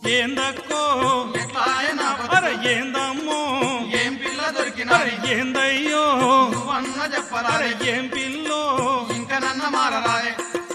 ఏందక్కో అరే ఏందమ్మో ఏం పిల్ల దొరికినా ఏందయ్యో నువ్వన్న చెప్పరా అరే ఏం పిల్లో ఇంకా నన్న మారరాయే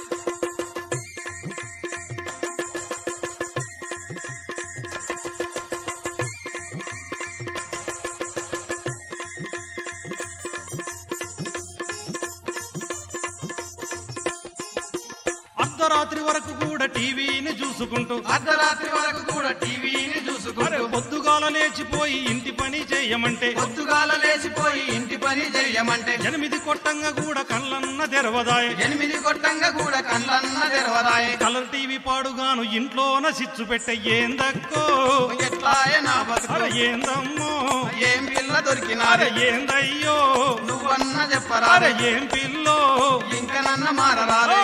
అర్ధరాత్రి వరకు కూడా టీవీని చూసుకుంటూ అర్ధరాత్రి వరకు కూడా టీవీని చూసుకుంటూ పొద్దుగాల లేచిపోయి ఇంటి పని చేయమంటే పొద్దుగాల లేచిపోయి ఇంటి పని చెయ్యమంటే 8 కొట్టంగా కూడా కళ్ళన్న తెరవదాయే 8 కొట్టంగా కూడా కళ్ళన్న తెరవరాయే కలర్ టీవీ పాడుగాను ఇంట్లోన సిచ్చు పెట్టే ఏందక్కో ఎట్లాయే నా బతుకు అరే ఏందమ్మో ఏం పిల్ల దొరికినా అరే ఏందయ్యో నువ్వన్న చెప్పరా అరే ఏం పిల్లో ఇంకా నన్న మారరాలే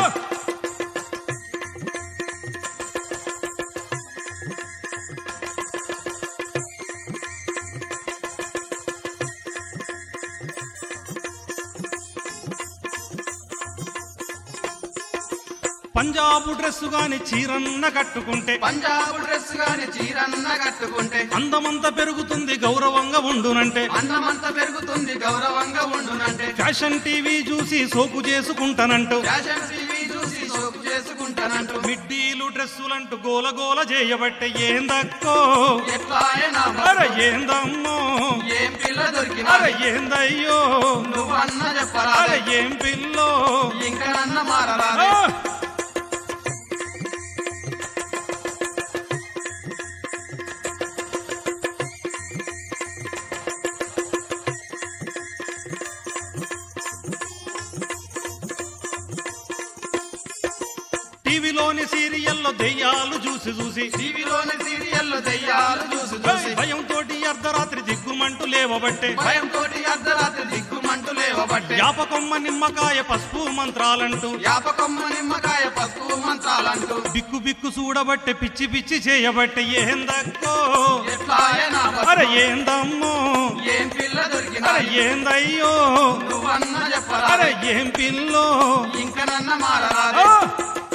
పంజాబు డ్రెస్ గాని చీరన్న కట్టుకుంటే పంజాబు డ్రెస్ గాని చీరన్న కట్టుకుంటే అందమంతా పెరుగుతుంది గౌరవంగా ఉండునంటే అందమంతా పెరుగుతుంది గౌరవంగా ఉండునంటే ఫ్యాషన్ టీవీ చూసి సోకు చేసుకుంటానంటూ ఫ్యాషన్ టీవీ చూసి సోకు చేసుకుంటానంటూ మిడ్డీలు డ్రెస్సులంటూ గోలగోల చేయబట్టే ఏందక్కో ఎట్లాయే నా అరే బతుకు ఏందమ్మో ఏం పిల్ల దొరికినా అరే ఏందయ్యో నువ్వన్న చెప్పరా అరే ఏం పిల్లో ఇంకా నన్న మారరాలే ఆ! టీవీలోని సీరియల్లో దెయ్యాలు చూసి చూసి టీవీలోని సీరియల్లో దెయ్యాలు చూసి చూసి భయంతో అర్ధరాత్రి దిగ్గుమంటూ లేవబట్టే భయంతోటి అర్ధరాత్రి దిక్కుమంటూ లేవబట్టే యాపకొమ్మ నిమ్మకాయ పసుపు మంత్రాలంటూ యాపకొమ్మ నిమ్మకాయ పసుపు మంత్రాలంటూ బిక్కు బిక్కు చూడబట్టే పిచ్చి పిచ్చి చేయబట్టే ఏందక్కో ఎట్లాయే నా అరే బతుకు ఏందమ్మో ఏం పిల్ల దొరికినా అరే ఏందయ్యో నువ్వన్న చెప్పరా అరే ఏం పిల్లో ఇంకా నన్న మారరాలే ఆ!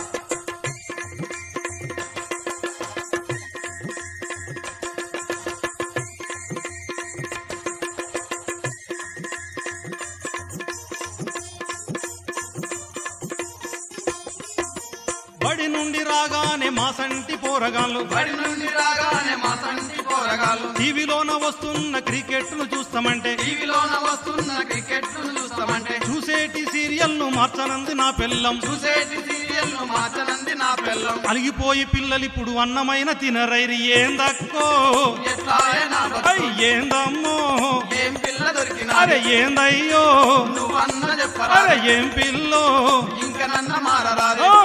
బడి నుండి రాగానే మా సంటి పోరగాళ్ళు బడి నుండి రాగానే మా సంటి పోరగాళ్ళు టీవీలోన వస్తున్న క్రికెట్ ను చూస్తామంటే టీవీలోన వస్తున్న క్రికెట్ చూస్తామంటే చూసేటి సీరియల్ ను మార్చనంది నా పిల్లం చూసేటి సీరియల్ ను మార్చనంది నా పిల్లం అలిగిపోయి పిల్లలిప్పుడు అన్నమైన తినరైరి ఏందక్కో ఎట్లాయే నా ఐ బతుకు ఏందమ్మో ఏం పిల్ల దొరికినా అరే ఏందయ్యో నువ్వన్న చెప్పరా అరే ఏం పిల్లో ఇంకా నన్న మారరాలే ఆ!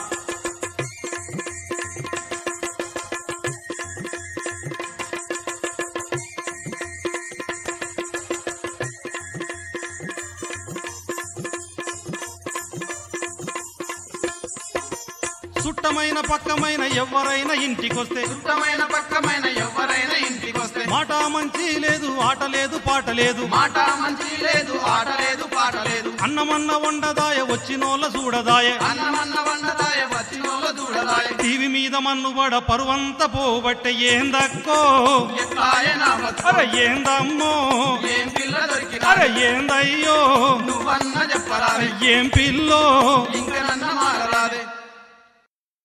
సుట్టమైన పక్కమైన ఎవరైనా ఇంటికొస్తే చుట్టమైన పక్కమైన ఎవరైనా ఇంటికొస్తే మాట మంచి లేదు ఆట లేదు పాట లేదు మాట మంచి లేదు ఆట లేదు పాట లేదు అన్నమన్న వండదాయ వచ్చినోళ్ళ చూడదాయ అన్నమన్న వండదాయ వచ్చినోళ్ళ దూడదాయ టీవీ మీద మన్నుబడ పరువంత పోబట్టే ఏందక్కో ఎట్లాయే నా బతుకు అరే ఏందమ్మో ఏం పిల్ల దొరికినా అరే ఏందయ్యో నువ్వన్న చెప్పరా అరే ఏం పిల్లో